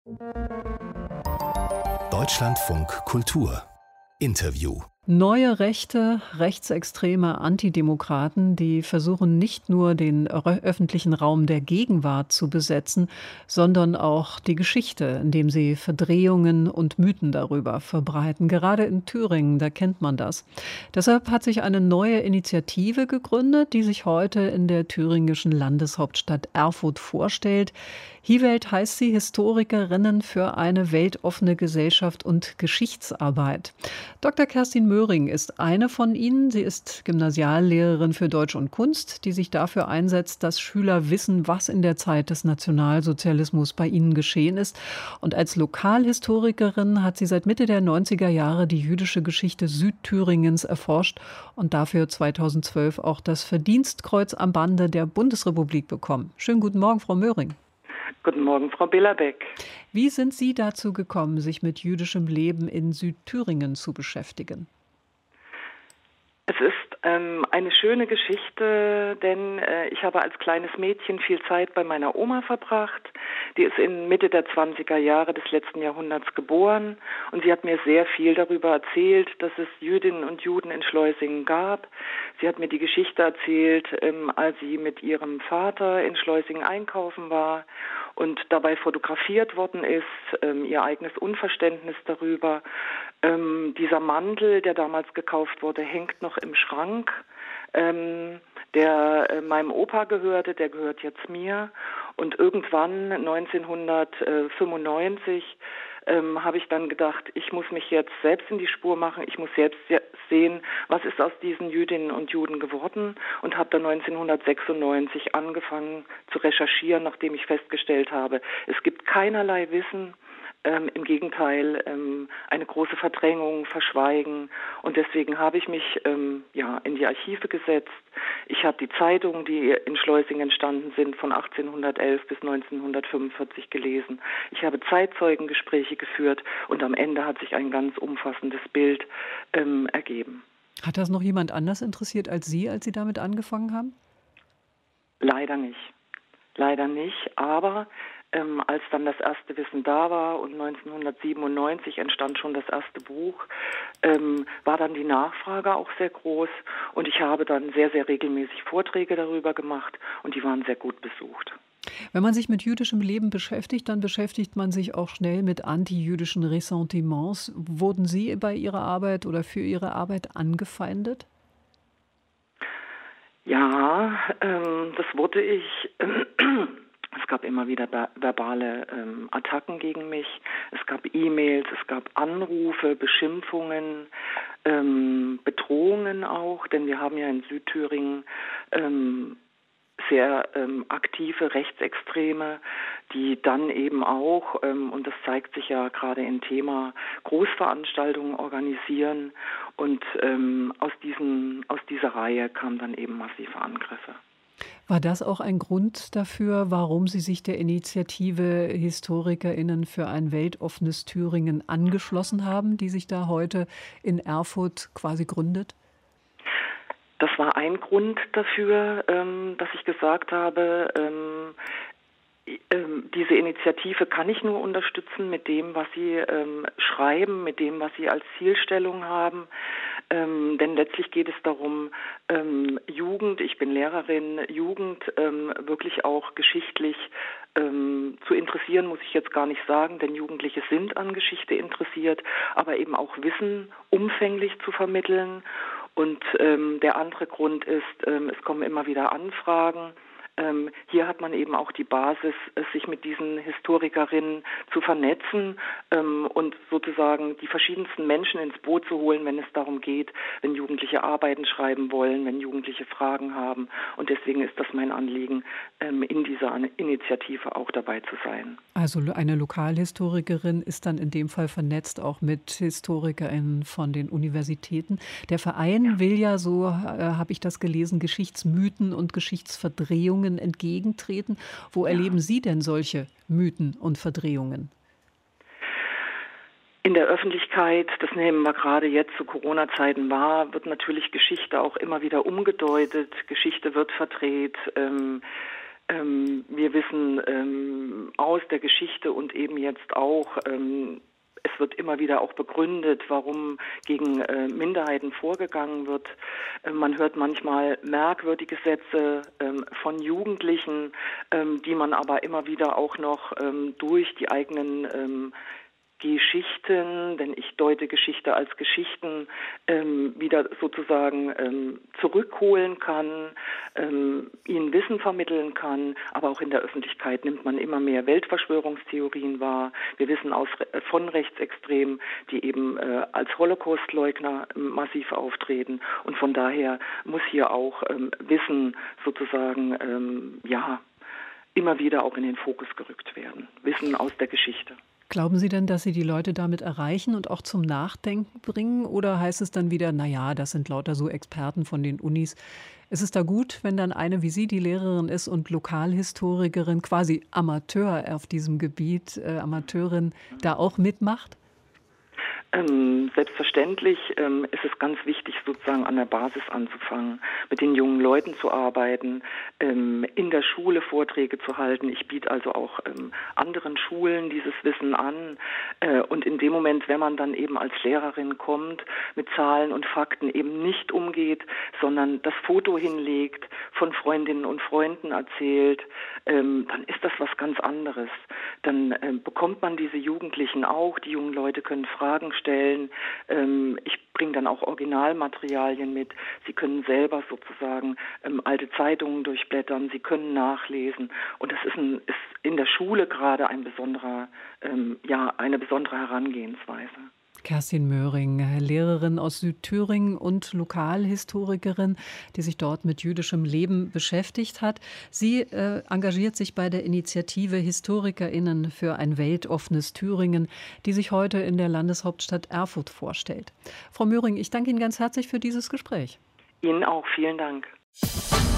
Deutschlandfunk Kultur Interview. Neue Rechte, rechtsextreme Antidemokraten, die versuchen nicht nur den öffentlichen Raum der Gegenwart zu besetzen, sondern auch die Geschichte, indem sie Verdrehungen und Mythen darüber verbreiten. Gerade in Thüringen, da kennt man das. Deshalb hat sich eine neue Initiative gegründet, die sich heute in der thüringischen Landeshauptstadt Erfurt vorstellt. HiWelt heißt sie, Historikerinnen für eine weltoffene Gesellschaft und Geschichtsarbeit. Dr. Kerstin Möhring ist eine von ihnen. Sie ist Gymnasiallehrerin für Deutsch und Kunst, die sich dafür einsetzt, dass Schüler wissen, was in der Zeit des Nationalsozialismus bei ihnen geschehen ist. Und als Lokalhistorikerin hat sie seit Mitte der 90er Jahre die jüdische Geschichte Südthüringens erforscht und dafür 2012 auch das Verdienstkreuz am Bande der Bundesrepublik bekommen. Schönen guten Morgen, Frau Möhring. Guten Morgen, Frau Billerbeck. Wie sind Sie dazu gekommen, sich mit jüdischem Leben in Südthüringen zu beschäftigen? Es ist eine schöne Geschichte, denn ich habe als kleines Mädchen viel Zeit bei meiner Oma verbracht. Die ist in Mitte der 20er Jahre des letzten Jahrhunderts geboren und sie hat mir sehr viel darüber erzählt, dass es Jüdinnen und Juden in Schleusingen gab. Sie hat mir die Geschichte erzählt, als sie mit ihrem Vater in Schleusingen einkaufen war und dabei fotografiert worden ist, ihr eigenes Unverständnis darüber. Dieser Mantel, der damals gekauft wurde, hängt noch im Schrank, der meinem Opa gehörte, der gehört jetzt mir. Und irgendwann, 1995, habe ich dann gedacht, ich muss mich jetzt selbst in die Spur machen, ich muss selbst sehen, was ist aus diesen Jüdinnen und Juden geworden, und habe dann 1996 angefangen zu recherchieren, nachdem ich festgestellt habe, es gibt keinerlei Wissen, im Gegenteil, eine große Verdrängung, Verschweigen. Und deswegen habe ich mich in die Archive gesetzt. Ich habe die Zeitungen, die in Schleusingen entstanden sind, von 1811 bis 1945 gelesen. Ich habe Zeitzeugengespräche geführt und am Ende hat sich ein ganz umfassendes Bild ergeben. Hat das noch jemand anders interessiert als Sie damit angefangen haben? Leider nicht. Leider nicht, aber als dann das erste Wissen da war und 1997 entstand schon das erste Buch, war dann die Nachfrage auch sehr groß und ich habe dann sehr, sehr regelmäßig Vorträge darüber gemacht und die waren sehr gut besucht. Wenn man sich mit jüdischem Leben beschäftigt, dann beschäftigt man sich auch schnell mit antijüdischen Ressentiments. Wurden Sie bei Ihrer Arbeit oder für Ihre Arbeit angefeindet? Ja, das wurde ich. Es gab immer wieder verbale Attacken gegen mich. Es gab E-Mails, es gab Anrufe, Beschimpfungen, Bedrohungen auch, denn wir haben ja in Südthüringen sehr aktive Rechtsextreme, die dann eben auch, und das zeigt sich ja gerade im Thema, Großveranstaltungen organisieren. Und aus dieser Reihe kamen dann eben massive Angriffe. War das auch ein Grund dafür, warum Sie sich der Initiative HistorikerInnen für ein weltoffenes Thüringen angeschlossen haben, die sich da heute in Erfurt quasi gründet? Das war ein Grund dafür, dass ich gesagt habe, diese Initiative kann ich nur unterstützen mit dem, was sie schreiben, mit dem, was sie als Zielstellung haben. Denn letztlich geht es darum, Jugend, ich bin Lehrerin, Jugend wirklich auch geschichtlich zu interessieren, muss ich jetzt gar nicht sagen, denn Jugendliche sind an Geschichte interessiert, aber eben auch Wissen umfänglich zu vermitteln. Und der andere Grund ist, es kommen immer wieder Anfragen. Hier hat man eben auch die Basis, sich mit diesen Historikerinnen zu vernetzen und sozusagen die verschiedensten Menschen ins Boot zu holen, wenn es darum geht, wenn Jugendliche Arbeiten schreiben wollen, wenn Jugendliche Fragen haben. Und deswegen ist das mein Anliegen, in dieser Initiative auch dabei zu sein. Also eine Lokalhistorikerin ist dann in dem Fall vernetzt auch mit HistorikerInnen von den Universitäten. Der Verein will ja, so habe ich das gelesen, Geschichtsmythen und Geschichtsverdrehungen entgegentreten. Wo erleben Sie denn solche Mythen und Verdrehungen? In der Öffentlichkeit, das nehmen wir gerade jetzt zu Corona-Zeiten wahr, wird natürlich Geschichte auch immer wieder umgedeutet. Geschichte wird verdreht. Wir wissen aus der Geschichte und eben jetzt auch, es wird immer wieder auch begründet, warum gegen Minderheiten vorgegangen wird. Man hört manchmal merkwürdige Sätze von Jugendlichen, die man aber immer wieder auch noch durch die eigenen Geschichten, denn ich deute Geschichte als Geschichten, wieder sozusagen zurückholen kann, ihnen Wissen vermitteln kann, aber auch in der Öffentlichkeit nimmt man immer mehr Weltverschwörungstheorien wahr. Wir wissen von Rechtsextremen, die eben als Holocaustleugner massiv auftreten und von daher muss hier auch Wissen sozusagen, immer wieder auch in den Fokus gerückt werden. Wissen aus der Geschichte. Glauben Sie denn, dass Sie die Leute damit erreichen und auch zum Nachdenken bringen? Oder heißt es dann wieder, naja, das sind lauter so Experten von den Unis? Ist es da gut, wenn dann eine wie Sie, die Lehrerin ist und Lokalhistorikerin, quasi Amateur auf diesem Gebiet, Amateurin, da auch mitmacht? Selbstverständlich ist es ganz wichtig, sozusagen an der Basis anzufangen, mit den jungen Leuten zu arbeiten, in der Schule Vorträge zu halten. Ich biete also auch anderen Schulen dieses Wissen an. Und in dem Moment, wenn man dann eben als Lehrerin kommt, mit Zahlen und Fakten eben nicht umgeht, sondern das Foto hinlegt, von Freundinnen und Freunden erzählt, dann ist das was ganz anderes. Dann bekommt man diese Jugendlichen auch, die jungen Leute können Fragen stellen. Ich bringe dann auch Originalmaterialien mit. Sie können selber sozusagen alte Zeitungen durchblättern, sie können nachlesen. Und das ist in der Schule gerade eine besondere Herangehensweise. Kerstin Möhring, Lehrerin aus Südthüringen und Lokalhistorikerin, die sich dort mit jüdischem Leben beschäftigt hat. Sie engagiert sich bei der Initiative HistorikerInnen für ein weltoffenes Thüringen, die sich heute in der Landeshauptstadt Erfurt vorstellt. Frau Möhring, ich danke Ihnen ganz herzlich für dieses Gespräch. Ihnen auch, vielen Dank.